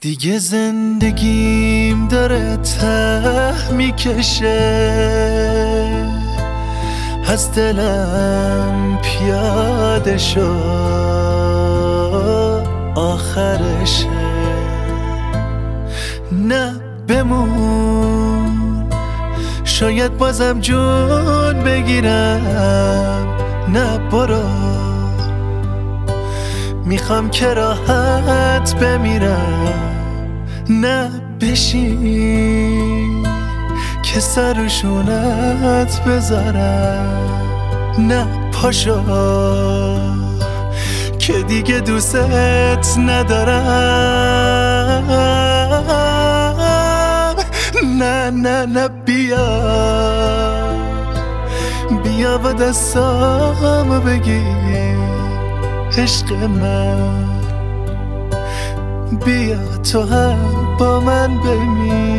دیگه زندگیم داره ته میکشه، از دلم پیاده شو آخرشه. نه بمون، شاید بازم جون بگیرم. نه برو، میخوام که راحت بمیرم. نه بشین که سرشونت بذارم. نه پاشو که دیگه دوست ندارم. نه نه نه بیا و دستامو بگیر عشق من، بیا تو هم با من بمیر.